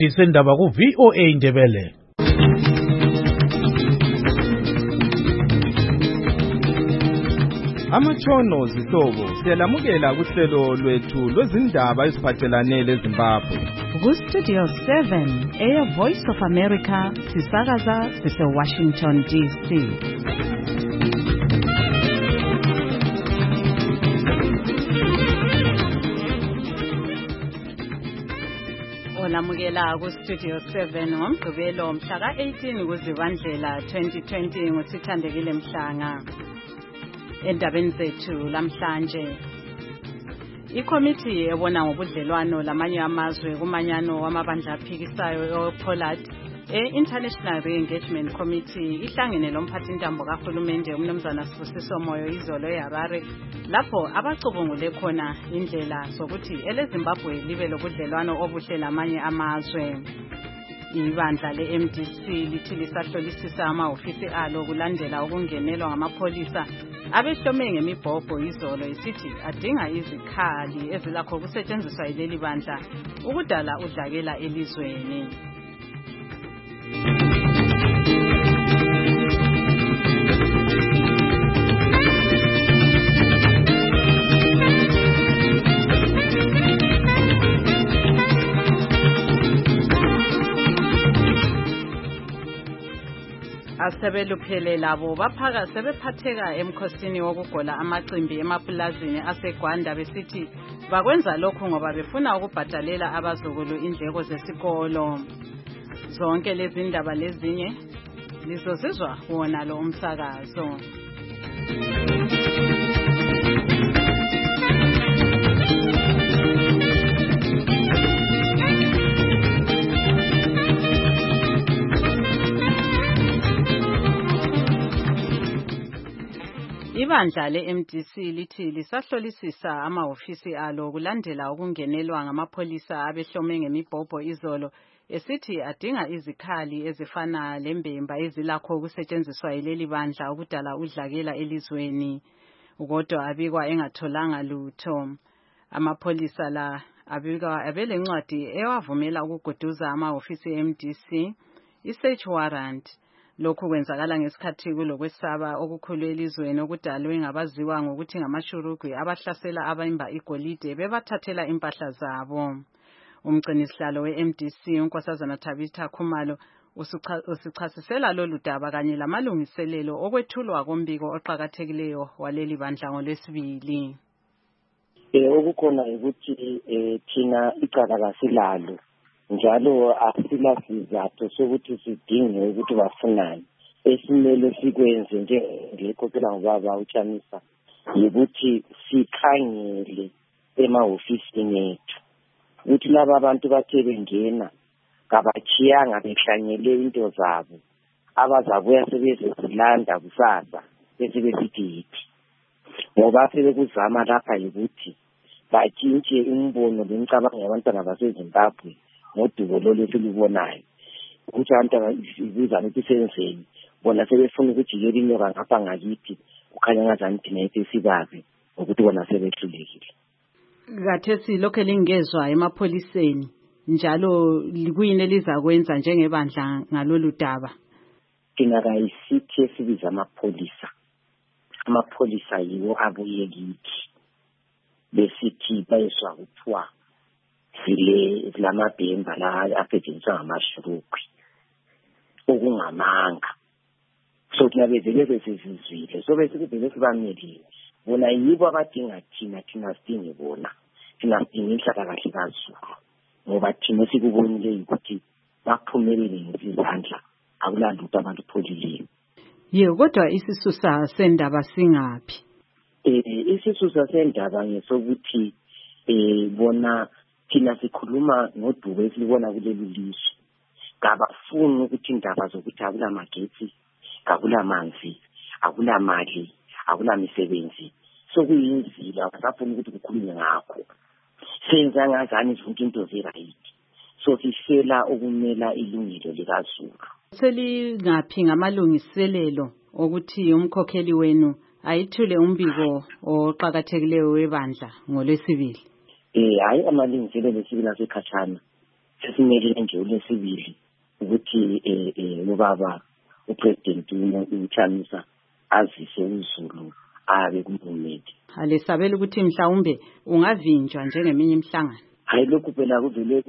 Isendaba ku VOA Indebele. Amatshono zihlobo siyalamukela kuhlelo lwethu lwezindaba eziphathelane leZimbabwe. Ku Studio 7 Air Voice of America sisakaza sise Washington DC. Olamukela ku Studio 7 ngomgqibelo mhla ka-18 kuZibandlela 2020 ngusithandekile Mhlanga. Endabeni zethu lamhlanje, ikomiti ebona ngobudlelwano lamanye amazwe kumanyano wamabandla aphikisayo ePoland International Re-Engagement Committee ihlangene lomphathintambo kahulumende umnumzana Sibusiso Moyo izolo eHarare lapho abacubungule khona indlela zokuthi eleZimbabwe libe lobudlelwano obuhle lamanye amazwe. Ibandla le-MDC lithi lisahlolisisa amahhovisi alo kulandela ukungenelwa ngamapholisa abehlome ngemibhobho izolo isithi adinga izikhali ezilakho kusetshenziswa yileli bandla ukudala udlakela elizweni. Asebeluphele labo sebephatheka emkhosini wokugola amacimbi emapulazini aseGwanda besithi bakwenza lokhu ngoba befuna ukubhadalela abazukulu indleko zesikolo. Zonke lezi ndaba lezinye lizozizwa wona lo umsakazo. Ibandla le-MDC lithi lisahlolisisa amahhovisi alo kulandela ukungenelwa ngamapholisa abehlome ngemibhobho izolo esithi adinga izikhali ezifana lembemba ezilakho kusetshenziswa yileli bandla ukudala udlakela elizweni. Kodwa abikwa engatholanga lutho. Amapholisa la abikwa abelencwadi ewavumela ukuguduza amahhovisi e-MDC, i-search warrant. Lokhu kwenzakala ngesikhathi kulokwesaba okukhulu elizweni okudalwe ngabaziwa ngokuthi ngamashurugwi abahlasela abemba igolide bebathathela impahla zabo. Umgcinisihlalo we-MDC uNkosazana Tabitha Khumalo usichasisela lolu daba kanye lamalungiselelo okwethulwa kombiko oqhakathekileyo waleli bandla ngoLwesibili. Okukhona ukuthi thina icala kasilalo njalo asilasizathu sokuthi sidinge ukuthi bafunani. Esimele sikwenze njengekhokhela ngobaba uChamisa ukuthi sikhangele emahhovisini ethu ukuthi laba abantu bathe bengena kabachiyanga behlanyele into zabo abazabuya sebezilanda kusasa bese besithi yithi ngoba sebekuzama lapha ukuthi batshintshe umbono lemicabango yabantwana baseZimbabwe ngodubo lolu esilubonayo ukuthi abantu ibizana ukuthi senzeni bona sebefuna ukujikela inyoka ngapha ngakithi kukhanya ngazani thina ethu sibazi ukuthi bona sebehlulekile. Kathesi lokho lingezwa emapholiseni njalo likuyini elizakwenza njengebandla ngalolu daba? Thina kayisithi esibiza amapholisa yiwo abuye kithi besithi bayeswa kuthiwa zilamabhemba la aphetshenziswa ngamashurugwi okungamanga. So thina bezele besizizwile so besikubhele sibamelile bona yibo abadinga thina sidinge bona thina sidinga inhlalakahle kaZulu ngoba thina sikubonile ukuthi baphumelele ngezandla akulalutho abantu pholile. Kodwa isisusa sendaba singaphi? Isisusa sendaba ngesokuthi bona thina sikhuluma ngodubo esilibona kuleli lizwe kabafuni ukuthi indaba zokuthi akulamagetsi akulamanzi akulamali akulamisebenzi sokuyinzila basafuna ukuthi kukhulunywe ngakho senza ngazani zonke into zerayithi so sifela ukumela ilungelo likaZulu. Selingaphi ngamalungiselelo ukuthi umkhokheli wenu ayithule umbiko oqhakathekileyo webandla ngoLwesibili? Hayi amalungiselelo sibila sekhatshana sesimele nje ulesibili ukuthi ubaba upresident uMthamisa azise uZulu abe kuMhumeti. Alesabela ukuthi mhlawumbe ungavinjwa njengeminye imihlangano. Hayi lokhu phela kuvele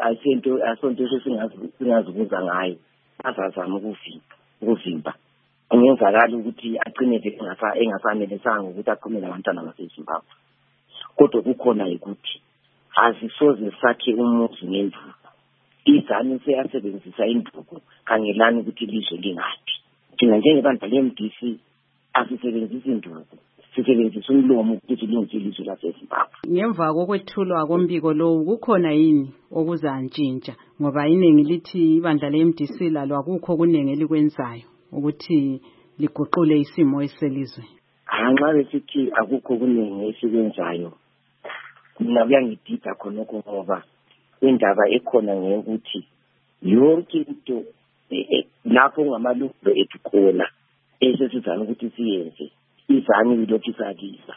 asonto singazibuza ngayo. Azazama ukuvimba. Kungenzakala ukuthi agcine engafanele sanga ukuthi aqhumele abantwana baseZimbabwe. Kodwa kukhona ukuthi asisoze sakhe umuzi ngendlu. Izani seyasebenzisa induku kangelani ukuthi ilizwe lingaphi. Thina njengebantu leMDC asisebenzisa induku. Sisebenzisa umlomo ukuthi lungise ilizwe laseZimbabwe. Ngemva kokwethulwa kombiko lo kukhona yini okuzantshintsha ngoba iningi lithi ibandla leMDC lalo akukho kunenge likwenzayo ukuthi liguqule isimo eselizwe. Nxa besithi akukho kunenge esikwenzayo mina kuyangidida khonokho ngoba indaba ekhona ngekuthi yonke into lapho ngamalungelo ethu khona esesizana ukuthi siyenze izani yilokhu isakisa.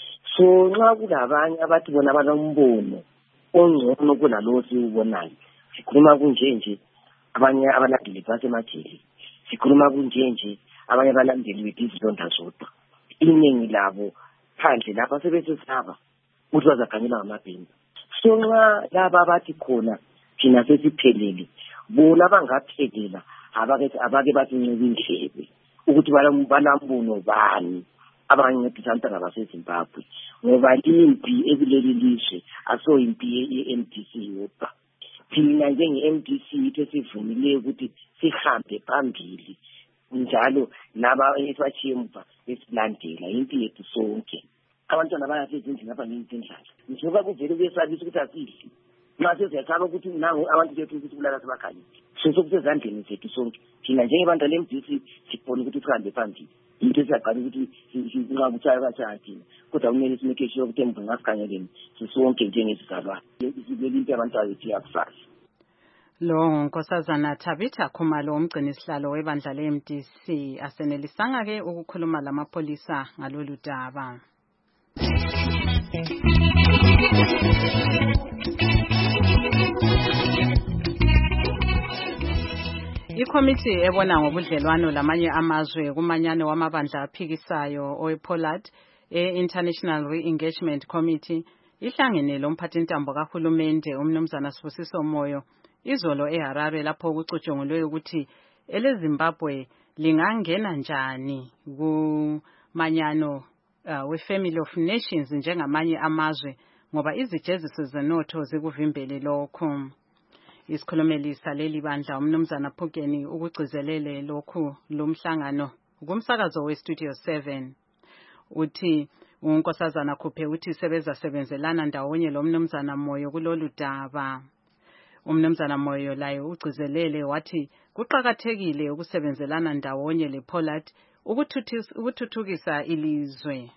So nxa kulabanye abathi bona banombono ongcono kunalowo siwubonayo, sikhuluma kunje abanye abalandeli basemajele, sikhuluma kunje abanye abalandeli betizilonda zodwa. Iningi labo phandle lapha sebesesaba ukuthi bazakhanyela ngamabhini. So nxa laba abathi khona thina sesiphelele bona bangaphelela abake basincebe indlebe ukuthi banambono bani abancedisa abantwana baseZimbabwe ngoba impi ekuleli lizwe aso impi ye-MDC yodwa. Thina njenge-MDC ithe sivumile ukuthi sihambe phambili njalo laba ethiwachiye emva esilandela impi yethu sonke. Abantwana bayasezindlini apha ngezindlala njengoba kuvele kuyesabisa ukuthi asidli nxa seziyasaba ukuthi nangu abantu bethu ukuthi kulala sebakhanye sokusezandleni zethu sonke. Thina njengebandla leMDC sibona ukuthi sihambe phambili into esiyaqala ukuthi sinqaba uthaya kathaya thina kodwa kumele simeke sure ukuthi emva ngasikhangeleni sisonke njengesizalwane sibele into abantwana bethu yakusasa. Lo Nkosazana Tabitha Khumalo umgcini sihlalo webandla leMDC asenelisanga ke ukukhuluma lamapolisa ngalolu daba. Ikomiti ebona ngobudlelwano lamanye amazwe kumanyano wamabandla aphikisayo oePollard International Re-Engagement Committee ihlangene lomphathintambo kahulumende umnumzana Sibusiso Moyo izolo eHarare lapho kucutshungulwe ukuthi eleZimbabwe lingangena njani kumanyano we-Family of Nations njengamanye amazwe ngoba izijeziso zenotho zikuvimbele lokho. Isikhulumeli saleli bandla umnumzana Phukeni ukugcizelele lokhu lomhlangano kumsakazo weStudio 7 uthi uNkosazana Khuphe uthi sebenzelana ndawonye lo mnumzana Moyo kulolu daba. Umnumzana Moyo laye ugcizelele wathi kuqhakathekile ukusebenzelana ndawonye lePollard ukuthuthukisa ilizwe.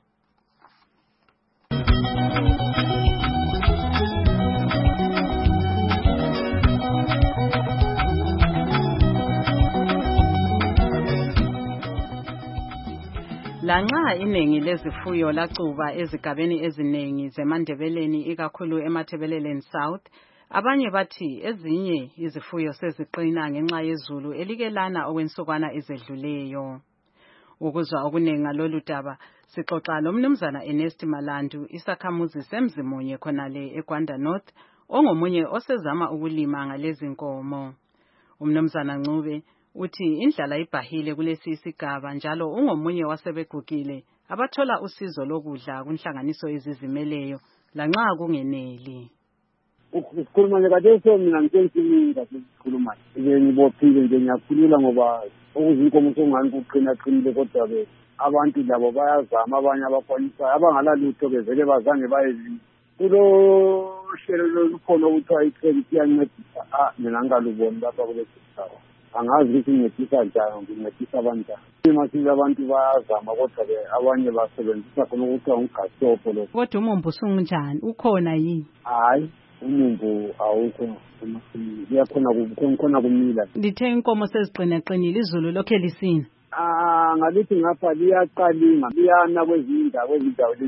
Lanxa iningi lezifuyo lacuba ezigabeni eziningi zeMandebeleni ikakhulu eMathebeleleni South, abanye bathi ezinye izifuyo seziqina ngenxa yezulu elikelana okwensukwana ezedluleyo. Ukuzwa okuningi ngalolu daba sixoxa lomnumzana Ernest Malandu isakhamuzi semzimunye khonale eGwanda North ongomunye osezama ukulima ngalezi nkomo. Umnumzana Ncube uthi indlala ibhahile kulesi isigaba njalo ungomunye wasebegugile abathola usizo lokudla kunhlanganiso ezizimeleyo lanxa kungeneli. Ukukhuluma ngakade mina ngithensimile sikhuluma nje ngibophile nje ngiyakhulula ngoba okuzinkomo songani kuqinile kodwa ke abantu labo bayazama abanye abakwanisa abangalalutho bezele bazange bayezi kulo hlelo lokhona ukuthiwa iCredit iyancedisa mina ngaluboni lapha kulesi sigaba angazi ukuthi ngincedisa njani ngincedisa abantu masize abantu bayazama kodwa ke abanye basebenzisa khona ukuthiwa umgasopho lo kodwa umumbu usunjani ukhona yini? Hayi umumbu awukho khona kumila. Lithe inkomo seziqinaqinile izulu lokho lisina. Ngalithi ngapha liyaqalinga liyana kwezindawo lingani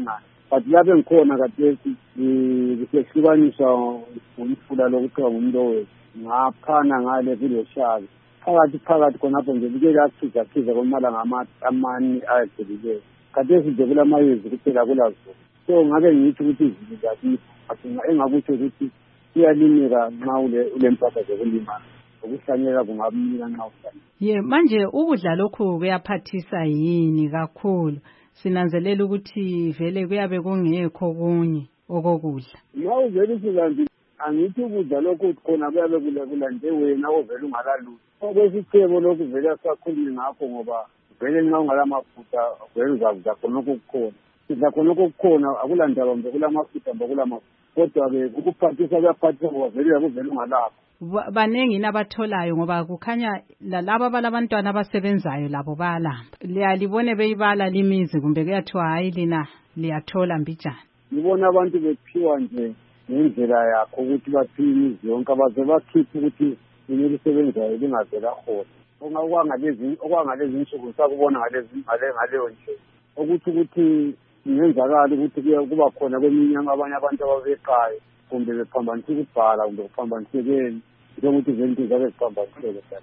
but lapho ngikhona kathesi kusehlukaniswa ngomfula lokuthiwa ngumlowethu ngaphana ngale kulo shabi phakathi khonapho nje bike lakhiza kwamalanga amani ayedlulileyo kathesi nje kulamayezi kuphela kulazo so ngabe ngithi ukuthi izinto zakiphi engakutsho ukuthi kuyalimeka nxa ulempahla zokulima ukuhlanyela kungabimika nxa uhlanyela. Manje ukudla lokhu kuyaphathisa yini kakhulu sinanzelela ukuthi vele kuyabe kungekho kunye okokudla. Ma uvele silandile angithi ukudla lokhu khona kuyabe kulande wena ovele ungalalutho okwesithebo lokhu vele asakhulumi ngakho ngoba vele nxa ungalamafutha vele uzakuza khonokho okukhona sidla khonokho okukhona akulandaba mbe kulamafutha mbe kulamafutha kodwa-ke ukuphathisa kuyaphathisa ngoba vele ungalapho. Banengi nabatholayo ngoba kukhanya lalabo balabantwana abasebenzayo labo bayalamba liyalibone beyibala limizi kumbe kuyathiwa hayi lina liyathola mbijana. Ngibona abantu bephiwa nje ngendlela yakho ukuthi baphiwe imizi yonke abaze bakhiphe ukuthi lina elisebenzayo lingavela khona okwangalezi nsuku sakubona ngaleyo nje ukuthi ingenzakala ukuthi kuba khona kweminye abanye abantu ababeqayo kumbe bephambanisa ukubhala kumbe kuphambaniseke njengokuthi izinto zabe ziphambaniseke.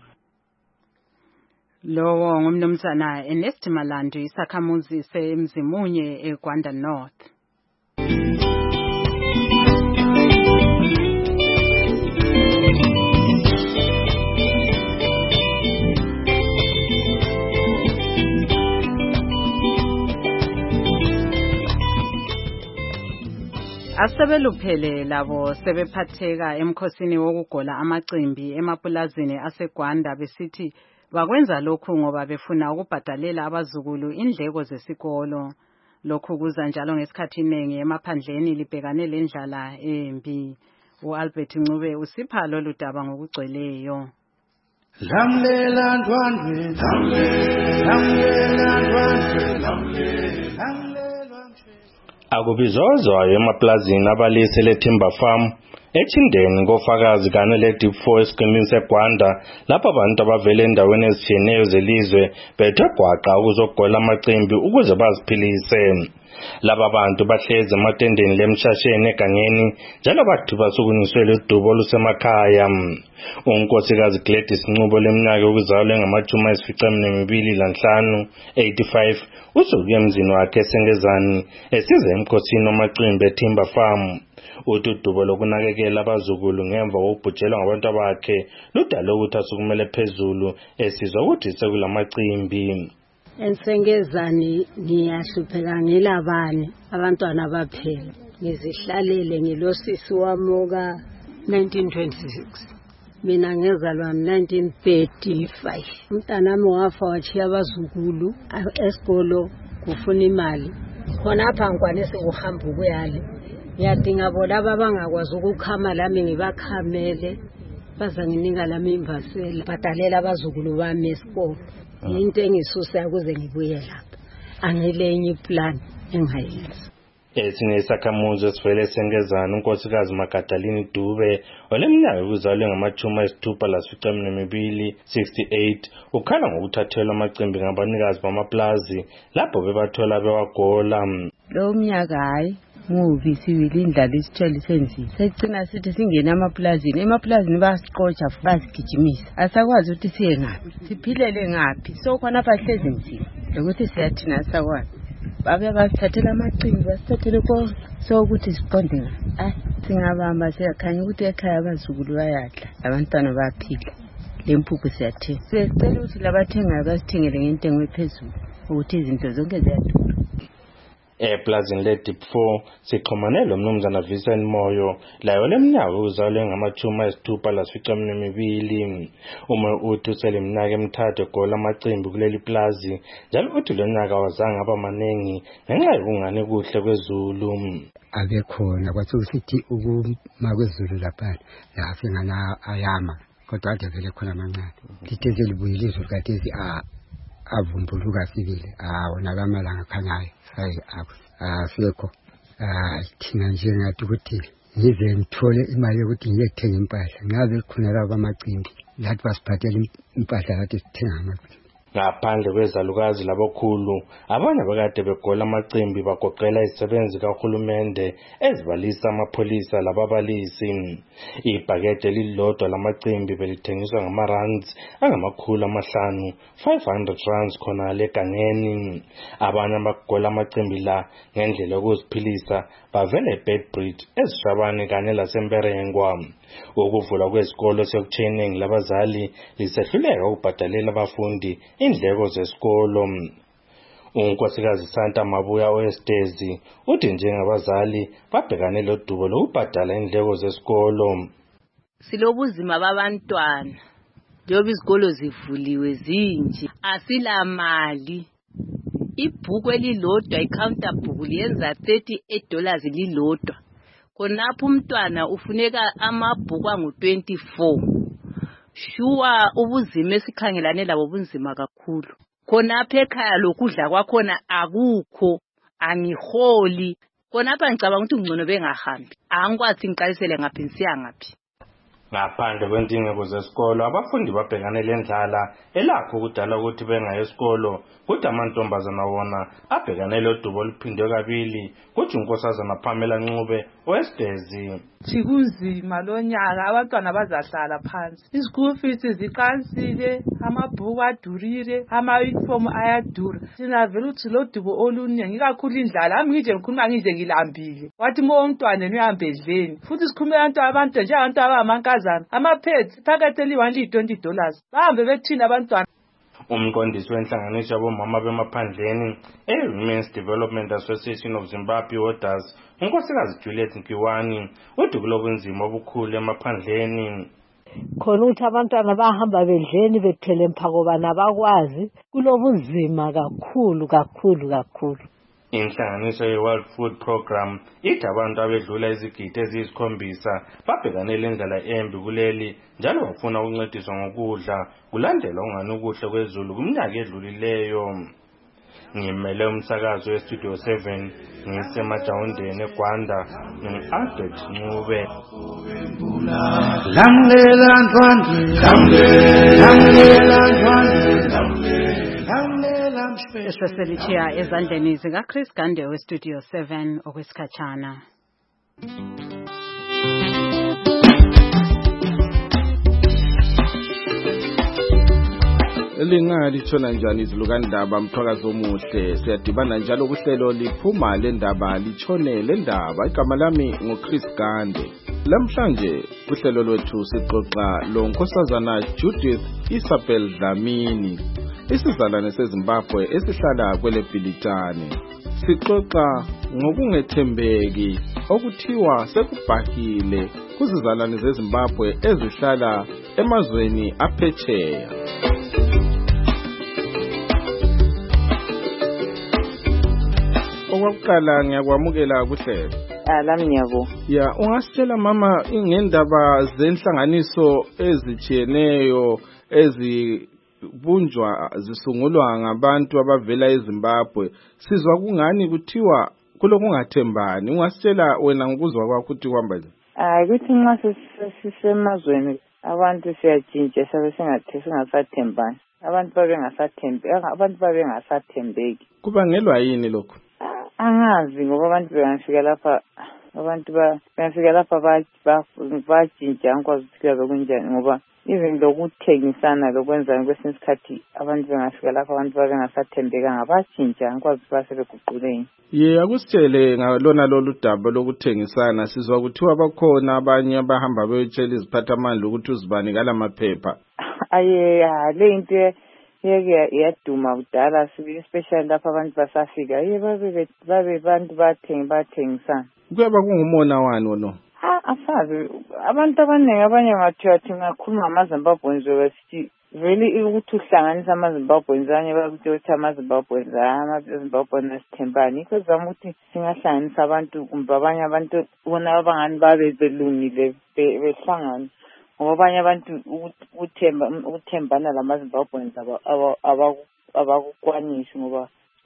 Lowo ngumnumzana Ernest Malandu isakhamuzi seMzimunye eGwanda North. Asebeluphele labo sebephatheka emkhosini wokugola amacimbi emapulazini aseGwanda besithi bakwenza lokhu ngoba befuna ukubhadalela abazukulu indleko zesikolo. Lokhu kuza njalo ngesikhathi inengi emaphandleni libhekane lendlala embi. uAlbert Ncube usipha lolu daba ngokugcweleyo. Lamlela ndwandwe, lamlela ndwandwe. Akubizozwayo emaplazini abalise leTimber Farm echindeni ngofakazi kanye leDeep 4 esiqinini seGwanda lapha abantu abavele endaweni ezitshiyeneyo zelizwe bethe gwaqa ukuzogola amacimbi ukuze baziphilise. Laba bantu bahleze ematendeni lemshasheni egangeni njalo bathi basukunyiswele udubo olusemakhaya. Unkosikazi Gladys Ncube leminyaka yokuzalwa engama-85 usuke emzini wakhe eSengezani esize emkhosini wamacimbi eTimber Farm. Uthi udubo lokunakekela abazukulu ngemva kokubhujelwa ngabantu bakhe ludala ukuthi asukumele phezulu esizwa ukuthi sekulamacimbi. Ensengezani ngiyahlupheka ngilabane abantwana baphela ngizihlalele ngilosisi wamoka 1926 mina ngezalwa 1935 umntanami wafa wachiya abazukulu esikolo kufuna imali khona apha ngikwanise ukuhamba ukuyale ngiyadinga bona abangakwazi ukukhama lami ngibakhamele baza nginika lami imbasela badalela abazukulu bami esikolo into engisusa ukuze ngibuye lapha angilenye iplan engayenza. Esinye isakhamuzi esivele eSengezani unkosikazi Magadalini Dube oleminyaka yokuzalwa engama-82 ukhala ngokuthathelwa amacimbi ngabanikazi bamaplazi lapho bebathola bewagola. Lo mnyaka hayi muvi sibili indlala isithwele senzile secina sithi singena emaplazini bayasiqotsha basigijimisa asakwazi ukuthi siye ngaphi siphilele ngaphi so khona bahlezi nzima ukuthi siyathina asakwazi babe basithathela amacimbi basithathele konke so ukuthi siqonde ngaphi singabamba siyakhanya ukuthi ekhaya abazukulu bayadla abantwana baphila lempuphu siyathenga sicela ukuthi labathengayo basithengele ngentengo ephezulu ukuthi izinto zonke ziyadura. Eplazini leDeep 4 sixhumane lo mnumzana Vincent Moyo layo leminyaka yokuzalwa engama-82 uthi useleminyaka emithathu egola amacimbi kuleli plazi njalo uthi lo nyaka wazange abamanengi ngenxa yokungani kuhle kwezulu. Abekhona kwathukusithi ukuma kwezulu lapha lafingana ayama kodwa ade vele khona amancane lithe libuyile izulu kathesi avumbuluka sibili wona kamalanga khanyayo asekho thina nje ngathi ukuthi ngize ngithole imali yokuthi ngiyethenga impahla ngabe khona laba amacimbi lathi basiphathele impahla lathi sithenga amacimbi. Ngaphandle kwezalukazi labokhulu, abanye abakade begola amacimbi bagoqela izisebenzi kahulumende ezibalisa amapholisa lababalisi. Ibhakede elilodwa lamacimbi belithengiswa ngamarands angama500, 500 rands khonale egangeni. Abanye abagola amacimbi la ngendlela yokuziphilisa bavela eBedbridge, eZishabane kanye laseMberengwa. Ukuvula kwezikolo sekuchening labazali lisehluleka ukubhadalela abafundi indleko zesikolo. Unkosikazi Santa Mabuya Oestezi uthi njengabazali babhekane lodubo lokubhadala indleko zesikolo. Silobuzima babantwana. Njengoba izikolo zivuliwe zinje, asila mali. Ibhuku elilodwa icounter book liyenza $38 lilodwa. Khonapho umntwana ufuneka amabhuku angu-24. Shuwa ubuzima esikhangelane labo bunzima kakhulu. Khonapho ekhaya lokudla kwakhona akukho, angiholi. Khonapho ngicabanga ukuthi ungcono bengahambi. Angikwazi ngiqalisele ngaphi ngisiya ngaphi. Ngaphandle kwendingeko zesikolo, abafundi babhekane lendlala elakho ukudala ukuthi bengayi esikolo, kuthi amantombazana wona abhekane lodubo oluphindwe kabili, kuthi unkosazana Pamela Ncube Oestezi. Sikunzima lonyaka, abantwana bazahlala phansi. Ischool fees ziqansile, amabhuku adurire, ama-uniform ayadura. Sinavela ukuthi lodubo oluningi kakhulu indlala. Ami ngije ngikhuluma ngize ngilambile. Wathi umntwana uhambe edleni. Futhi sikhuluma abantu nje abantu abamankazana. Ama-pads phakathi $120. Bahambe bethina abantwana. Umqondisi wenhlanganiso yabomama bemaphandleni Women's Development Association of Zimbabwe Orders, unkosikazi Juliet Nkiwani, uthi kulobunzima obukhulu emaphandleni. Khona ukuthi abantwana bahamba bedleni bethele mphako bana bakwazi, kulobunzima kakhulu. Inhlanganiso ye-World Food Program ithi abantu abedlula izigidi eziyisi7 babhekane lendlela embi kuleli, njalo bafuna ukuncediswa ngokudla kulandela ungani ukuhle kwezulu kuminyaka edlulileyo. Ngimele umsakazo weStudio 7 ngisemajawundeni eGwanda, ngi-Albert Ncube. Lamlela Ndwandwe Seselichiya ezandleni zikaChris Gande weStudio 7 okwesikhatshana. Lingalithola njani izilukandaba Mthwakazi omuhle? Siyadibana njalo kuhlelo liphuma lendaba litshone lendaba. Igama lami nguChris Gande. Lamhlanje kuhlelo lwethu sixoxa lo nkosazana Judith Isabel Dlamini, isizalwane seZimbabwe esihlala kwele Bhilitane. Sixoxa ngokungethembeki okuthiwa sekubhahile kuzizalwane zeZimbabwe ezihlala emazweni aphetsheya. Okwaqala ngiyakwamukela kuhlelo. Lami ngiyabo. Ya, ungasitshela mama ngendaba zenhlanganiso ezitshiyeneyo ezibunjwa zisungulwa ngabantu abavela eZimbabwe. Sizwa kungani kuthiwa kulokungathembani. Ungasitshela wena ngokuzwa kwakho ukuthi kwamba nje? Kuthi nxa sisemazweni abantu siyatshintsha sabe singasathembani. Abantu babengasathembeki. Kubangelwa yini lokho? Angazi ngoba abantu bengafika lapha batshintsha ngikwazi ukuthi bekunjani ngoba even lokuthengisana lokwenzana kwesinye isikhathi abantu bengafika lapha abantu babengasathembekanga batshintsha ngikwazi ukuthi basebeguquleni. Akusitshele ngalona lolu daba lokuthengisana. Sizwa kuthiwa bakhona abanye abahamba beyotshela iziphathamandla ukuthi uzibani kala maphepha. Le into yaduma kudala especially lapha abantu basafika babe bantu bathengisana. Kuyaba kungumona wani wona? Asazi abantu abaningi abanye ngathiwa ngakhuluma ngamaZimbabweans besithi vele ukuthi uhlanganisa amaZimbabweans abanye bakuthi amaZimbabweans asithembani. Yikho zama ukuthi singahlanganisa abantu kumbe abanye abantu bona abangani babe belungile behlangana. Ngoba abanye abantu ukuthembana lamaZimbabweans abakukwanisi ngoba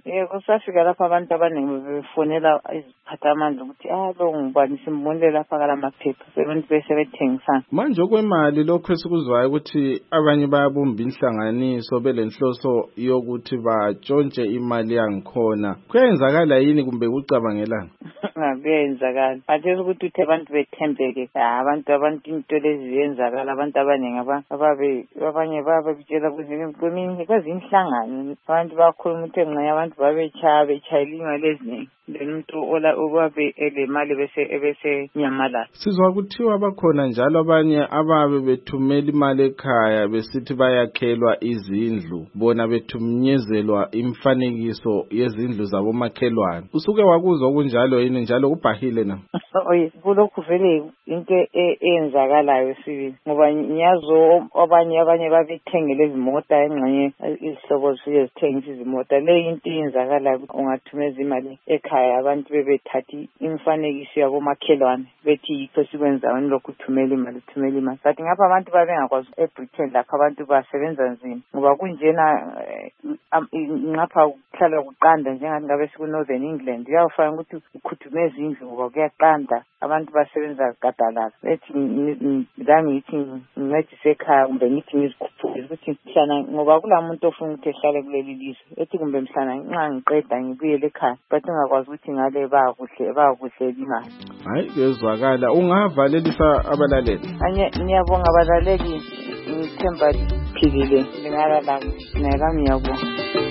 Yebo safika lapha abantu abaningi befonela iziphathamandla ukuthi lo ngubani simbonile lapha kalamaphepha sebentu bese bethengisana. Manje okwemali lokho esikuzwayo ukuthi abanye bayabumba inhlanganiso belenhloso yokuthi batshontshe imali yangikhona. Kuyenzakala yini kumbe ucabangelana? Kuyenzakala. Athi ukuthi abantu bethembeke abantu into lezi ziyenzakala abantu abaningi abanye babetshela kwezinye inhlangano abantu bakhuluma ukuthi nxa abantu bechayela imali eziningi umuntu obabe elemali bese nyamalala. Sizwa kuthiwa bakhona njalo abanye ababe bethumela imali ekhaya besithi bayakhelwa izindlu bona bethumenyezelwa imfanekiso yezindlu zabo makhelwane. Usuke wakuzwa kunjalo yini njalo ubhahile na? Oye kulokhu vele into eyenzakalayo sibili ngoba ngiyazo abanye babethengele izimota engxenye izihlobo zithengisa izimota le into eyenzakalayo ungathumeza imali ekhaya abantu bebethathi imfanekiso yabo makhelwane bethi yikho sikwenzayo lokhu thumela imali but ngapha abantu babengakwazi eBritain lapha abantu basebenza nzima ngoba kunjena ngapha kuhlala kuqanda njengathi ngabe siku Northern England uyafana ukuthi ukhuthumeza indlu ngoba kuyaqanda abantu basebenza gadalala bethi ngithi ngincedise ekhaya kumbe ngithi ngizikhuphule ukuthi mhlana ngoba kulamuntu ofuna ukuthi ehlale kuleli lizwe ethi kumbe mhlana nxa ngiqeda ngibuyele ekhaya but ngakwazi ukuthi ngale bakuhle imali. Hayi kuyezwakala ungavalelisa abalaleli. Ngiyabonga abalaleli ngithemba liphilile lingalala ngiyabonga.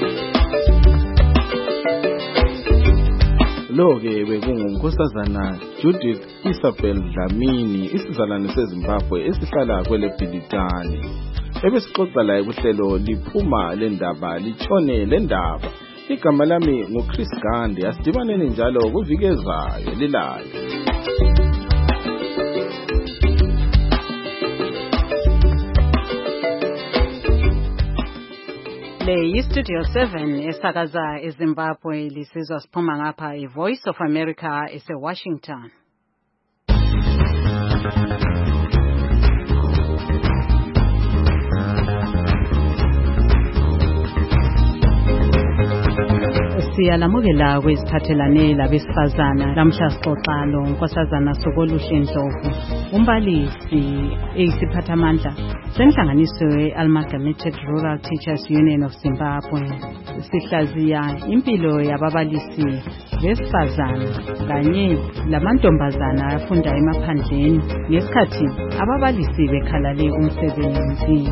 Lo-ke bekungunkosazana Judith Isabel Dlamini isizalwane seZimbabwe esihlala kwele Bhilitane. Ebesixoxa laye kuhlelo liphuma lendaba litshone lendaba. Igama lami nguChris Gandhi asidibaneni njalo kuviki ezayo lilayo. Le Studio 7 esakaza eZimbabwe lisizwa siphuma ngapha iVoice of America eseWashington. Siyalamukela kweziphathelane labesifazana lamhla sixoxa lo nkosazana Sokoluhle Ndlovu umbalisi eyisiphathamandla senhlanganiso ye-Amalgamated Rural Teachers Union of Zimbabwe. Sihlaziya impilo yababalisi besifazana kanye lamantombazana afunda emaphandleni ngesikhathi ababalisi bekhalale umsebenzi.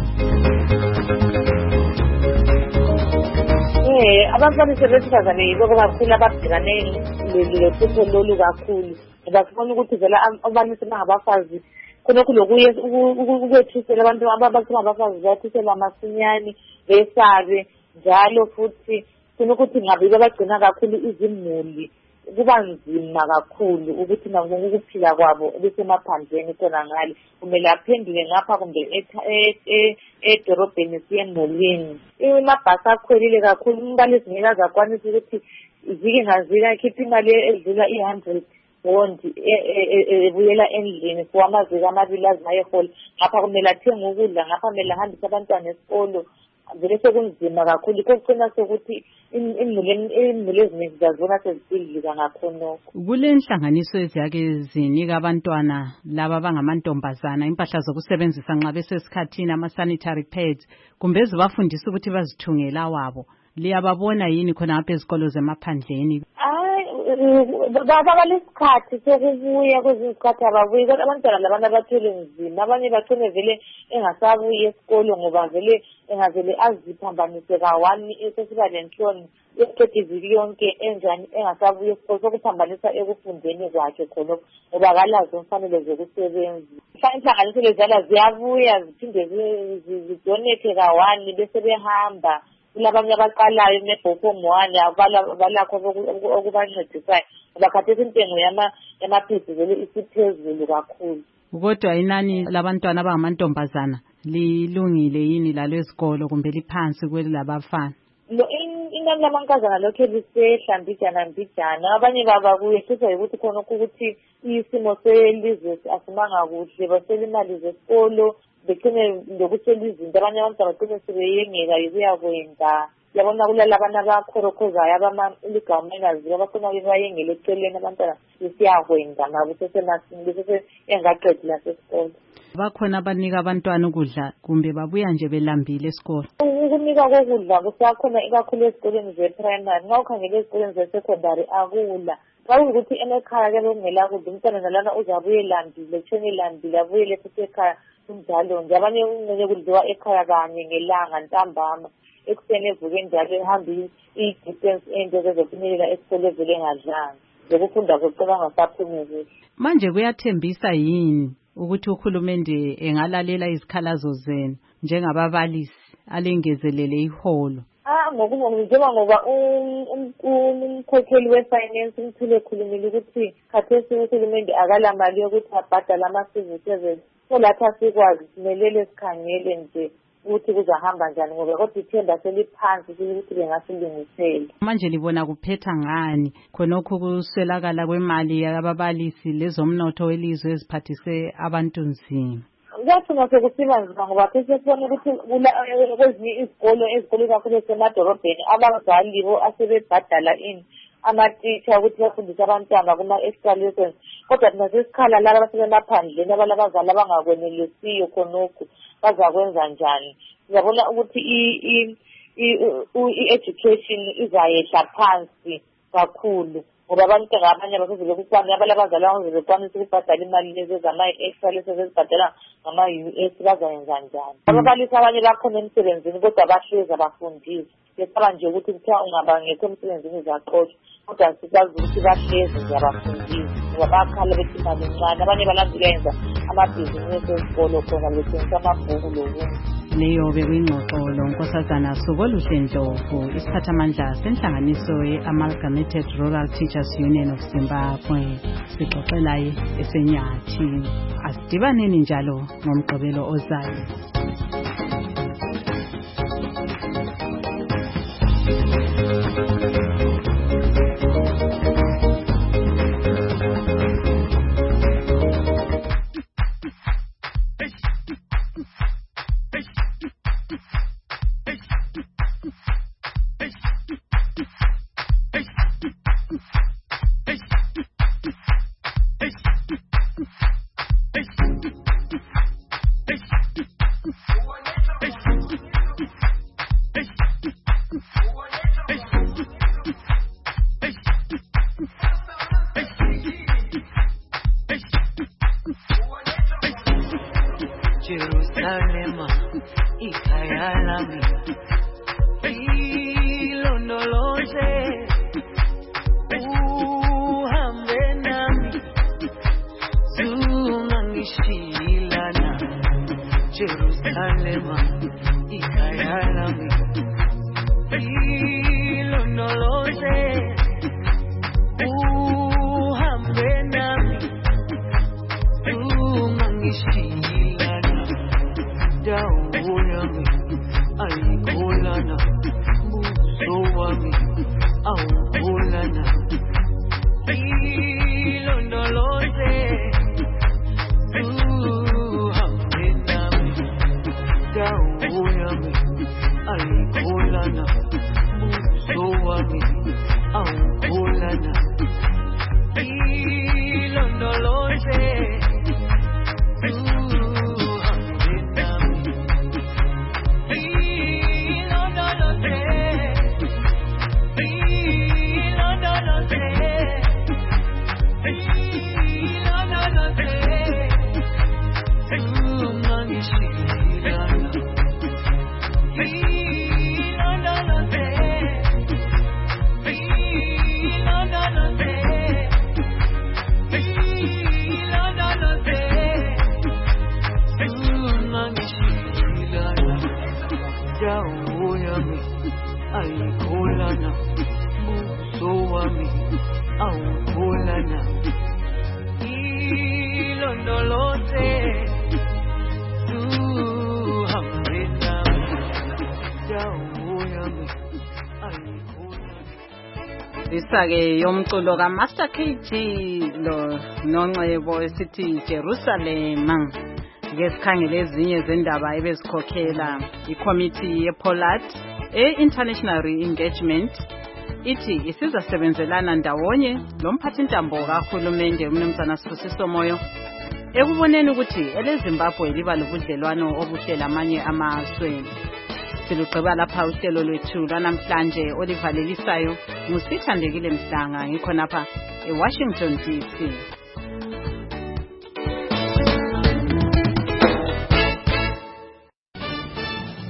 Ababalisi besifazane yibo kakhulu ababhekane lohlupho lolu kakhulu ngoba sibona ukuthi vele ababalisi bangabafazi khonokho ukwethisela abantu ababafazi bayathisela amasinyane besabe njalo futhi kunokuthi ngabe bagcina kakhulu izimuli kuba nzima kakhulu ukuthi ukuphila kwabo besemaphandleni khona ngale kumele aphendule ngapha kumbe edorobheni siye emulini. Amabhasi akhwelile kakhulu umbalisi ngeke azakwanisa ukuthi iviki ngazika akhiphe imali edlula 100 bondi ebuyela endlini for amaviki amabili azimayehola ngapha kumele athenge ukudla ngapha kumele ahambise abantwana esikolo vele sekunzima kakhulu kokugcina sokuthi imuli eziningi zazibona sezipilika ngakhonokho. Kule nhlanganiso eziyake zinika abantwana laba bangamantombazana impahla zokusebenzisa nxa besesikhathini ama-sanitary pads kumbe zibafundisa ukuthi bazithungela wabo liyababona yini khona ngapha ezikolo zemaphandleni? Babalesikhathi sokubuya kwezinsikhathi ababuyi kodwa abantwana labantu abathwele nzima abanye bagcine vele engasabuyi esikolo ngoba vele engavele aziphambanise kawani esesiba lenhloni eqeda iviki yonke enjani engasabuyi esikolo sokuphambanisa ekufundeni kwakhe khonokho ngoba akalazo imfanelo zokusebenza. Inhlanganiso lezala ziyabuya ziphinde zidonethe kawani bese behamba kulabanye abaqalayo nebhokomo wane abalakho okubancedisayo ngoba khathesi intengo yamaphilisi vele isiphezulu kakhulu. Kodwa inani labantwana abangamantombazana lilungile yini lalo esikolo kumbe liphansi kwelabafana? Inani lamankazana lokho lisehla mbijana abanye bakuyehlisa ukuthi khona ukuthi isimo selizwe asimanga kuhle basela imali zesikolo begcine ngokusela izinto abanye abantu bagcine sebeyengeka yikuyakwenza yabona kulala abantu abakhorokhozayo abama-illegal minors abafuna bayengele eceleni abantwana siyakwenza nabo sesemasini engaqedi lasesikole. Bakhona abanika abantwana ukudla kumbe babuya nje belambile esikole? Ukunika kokudla kusakhona ikakhulu ezikoleni ze-primary. Nxa ukhangele ezikoleni ze-secondary akula. Xa ukuthi emekhaya ke lokungela kudla umntwana nalana uzabuye elambile, tshone elambile, abuyele futhi ekhaya kunjalo nje. Abanye uncenye kudliwa ekhaya kanye ngelanga ntambama. Ekuseni evuke njalo ehambe i-distance ende zezofinyelela esikole evele engadlanga. Lokufunda kucela ngasaphumeleli. Manje kuyathembisa yini ukuthi uhulumende engalalela izikhalazo zenu njengababalisi alengezelele iholo? Ngoba umkhokheli we-finance umthule ekhulumile ukuthi khathesi uhulumende akala mali yokuthi abhadale ama-civil servants. So lapha sikwazi simelele sikhangele nje ukuthi kuzahamba njani ngoba kodwa ithemba seliphansi ukuthi bengasilungisela. Manje libona kuphetha ngani khonokho kuswelakala kwemali yababalisi lezomnotho welizwe eziphathise abantu nzima? Kuyathuma sekusiba nzima ngoba sesifuna ukuthi kwezinye izikolo kakhulu esemadolobheni abazali bo asebebhadala amatitsha ukuthi bafundise abantwana kuma-extra lessons. Kodwa thina sesikhala laba abasemaphandleni abazali abangakwenelisiyo khonokho bazakwenza njani. Siyabona ukuthi i-education izayehla phansi kakhulu ngoba abantwana abanye abasezele ukukwana abazali abangazekwanisa ukubhadala imali lezi zama-extra lessons ezibhadala ngama-US bazayenza njani. Ababalisi abanye bakhona emsebenzini kodwa bahlezi abafundisi. Sesaba nje ukuthi kuthiwa ungaba ngekho emsebenzini uzaxoshwa kodwa sikwazi ukuthi bahlezi nje abafundisi ngoba bakhala bethi imali encane. Abanye balandela yenza amabhizinisi esikolo khona bethengisa amabhuku lokunye. Leyo bekuyingxoxo lonkosazana Soboluhle Ndlovu, isiphathamandla senhlanganiso ye-Amalgamated Rural Teachers Union of Zimbabwe. Sixoxelaye esenyathi. Asidibaneni njalo ngomgqibelo ozayo. Jerusalema ikhaya lami ilondoloze uhambe nami zungangishilana. Jerusalema ikhaya lami ilondoloze uhambe nami zungangishilana. Dawo yami ayikholana, buso wami awukholana. Ilondoloze uhambe nami. Dawo yami ayikholana, buso wami awukholana. Ilondoloze dawo yami ayikholana, buso wami awukholana. Ilondoloze uhambe nami. Dawo yami ayikholana. Isake yomculo kaMaster KG lo noNcebo esithi Jerusalema. Ngesikhangele ezinye zendaba ebezikhokhela iCommittee yePollard International Re-Engagement ithi isizasebenzelana ndawonye lomphathintambo kahulumende umnumzana Sibusiso Moyo ekuboneni ukuthi eleZimbabwe liba lobudlelwano obuhle lamanye amazwe. Silugqiba lapha uhlelo lwethu lwanamhlanje olivalelisayo ngusithandekile Mhlanga ngikhonapha eWashington DC.